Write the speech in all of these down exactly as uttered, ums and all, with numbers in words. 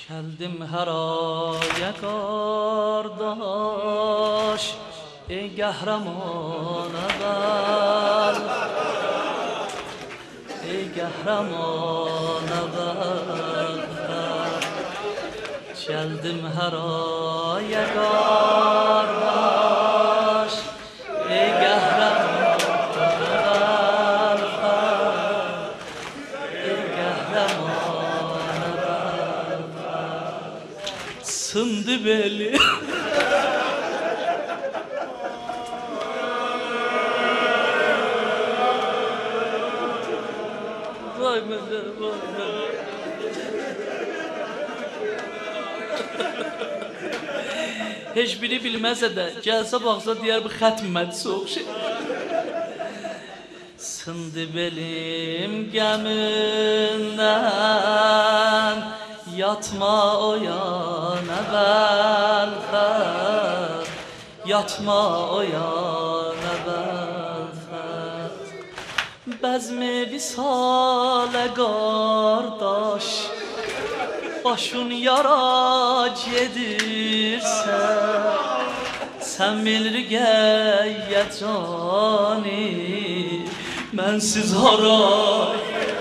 Geldim her aya kardeş, ey kahraman evvel, ey kahraman evvel. Geldim her aya kardeş, ey kahraman evvel, ey kahraman evvel. Sındı beli. Vay be, vay be. Hiçbiri bilməsə də, gəlsə baxsa deyər bu xətm mədisi oxşayır. Sındı belim gəmindən, yatma o yana bəlfət, yatma o yana bəlfət. Bəzmi visalə qardaş, başın yara gedirsə, sən bilir gəyyəcani, mənsiz haray.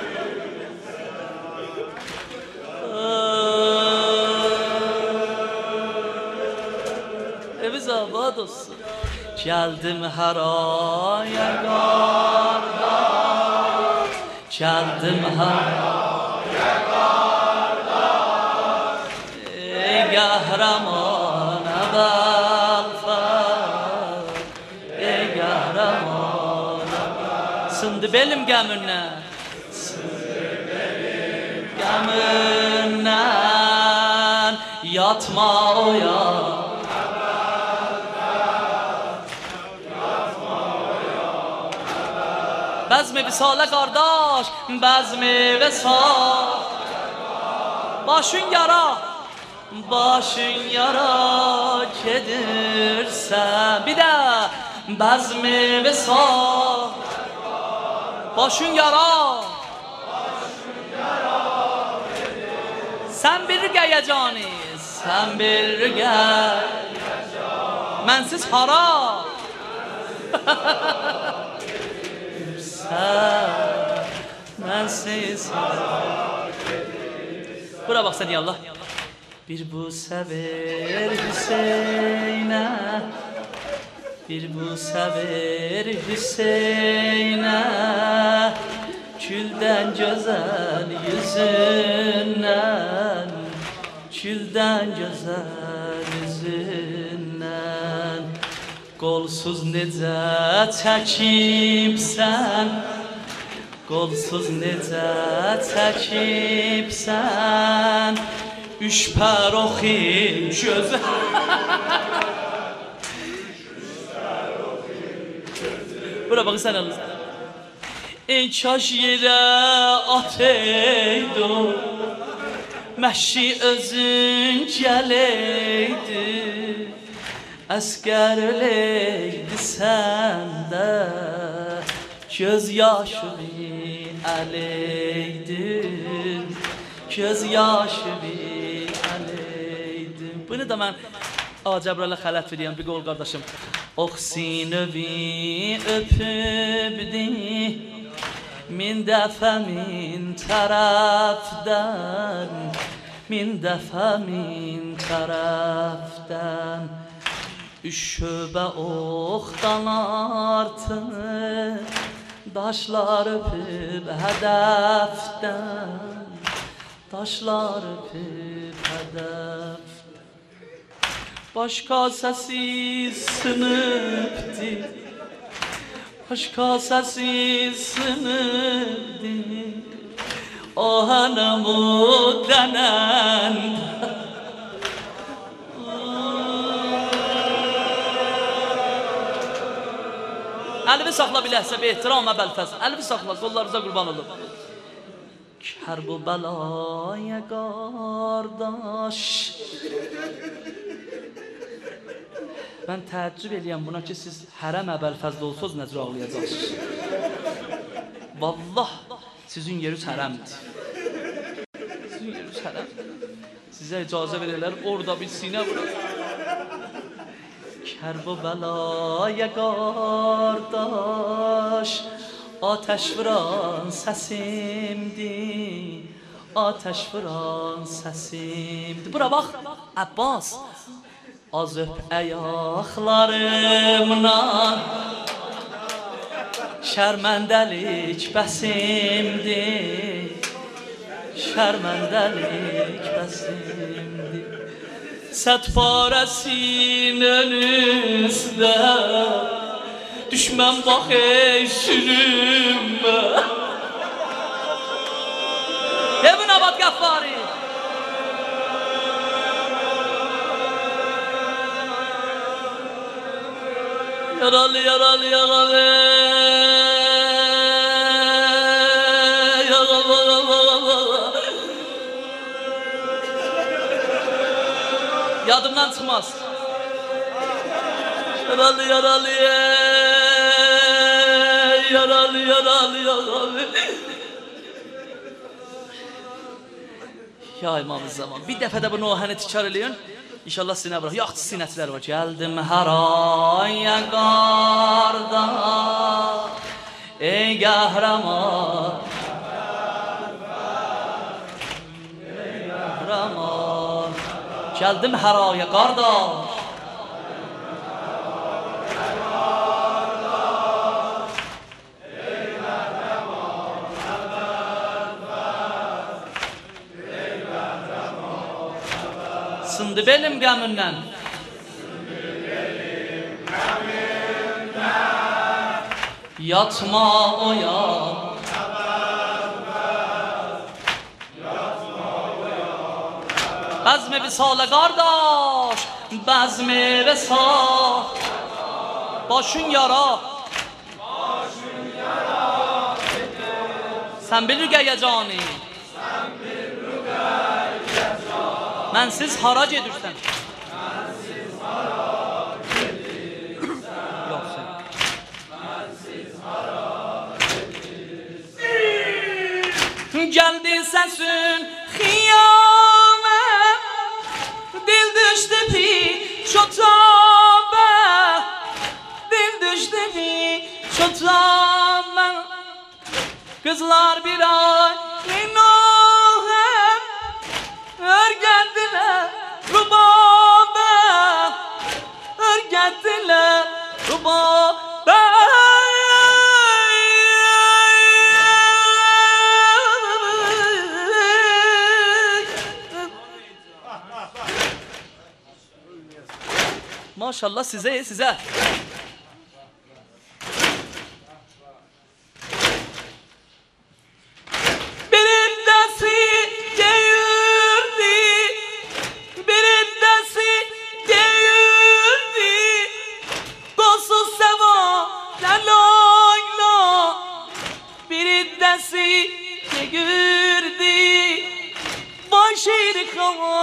Eviz abad olsun. Gəldim hər aya qardaş, gəldim hər aya qardaş, ey kahraman evvel, ey kahraman evvel. Sındı belim gəmindən, sındı belim gəmindən, yatma o yana. Bəzmi visalə qardaş, bəzmi visal. Başın yara, başın yara gedirsən. Bir də bəzmi visal. Başın yara, sən bir gəyyəcani, sən bir gəyyəcani, mənsiz hara. Mənsiz bura bax sən ya Allah. Bir bu səver Hüseynə, bir bu səver Hüseynə, küldən gözəl yüzündən, küldən gözəl yüzündən. Qolsuz necə çəkibsən, qolsuz necə çəkibsən, üç pəroxi gözə. Bura bax sən Allah. Ey kaş yerə ateydu, məşi özün gəleydi, əskər öleydi səndə, göz yaşı bir ələydin, göz yaşı bir ələydin. Bunu da mən Ağa Cəbrailə xələt veriyəm, bir qol qardaşım. Oxsinövi öpübdi, min dəfə min tərəfdən, min dəfə min tərəfdən. Üç şöbə oxdan artıq, daşlar öpüb hədəfdən, daşlar öpüb hədəfdən. Başqa səsiz sınıbdı, başqa səsiz sınıbdı, o hanımı dənəndə. Əlimi saxla biləhsə, bir ehtiram əbəlfəz. Əlimi saxla, qollarınıza qurban olub. Kər bu bəlaya qardaş. Mən təəccüb eləyəm buna ki, siz hərəm əbəlfəzdə olsanız necə ağlayacaqsınız. Vallah, sizin yeriniz hərəmdir. Sizin yeriniz hərəm. Size icazə verirler, orada bir sinə vurur. Kerb و belaya qardaş, ateş vuran səsimdi, ateş vuran səsimdi. Bura bax, Abbas, az öp ayaqlarımdan, şərməndəlik bəsimdi, şərməndəlik bəsimdi. Sət parəsinin üstə, düşmən bax ey sürünmə. Emin Abad Qəffari. Yaralı, yaralı, yaralı. Yadımdan çıkmaz. Yaralı, yaralı, yaralı, yaralı, yaralı. Ya İmam-ı Zaman, bir dəfə də bu nohəni tikar eləyin. İnşallah sinə bırak. Yaxçı sinətlər var. Gəldim hər aya qarda, ey qəhrəman, ey qəhrəman. Gəldim hər aya qardaş, sındı benim gəmimdən, yatma oya, bəzmi visalə qardaş, bəzmi visal, başın yara, sən bil rüqəyə cani, mənsiz hara gedirsən? Mənsiz hara gedirsən? Yox sən. Mənsiz hara gedirsən? Gəldi səsin xiyamə, dil düşdü pi çotabə, dil düşdü pi çotabə. Qızlar bir ay inohem, örgətdilər rubabə, örgətdilər rubabə. Maşallah size, size. Come on.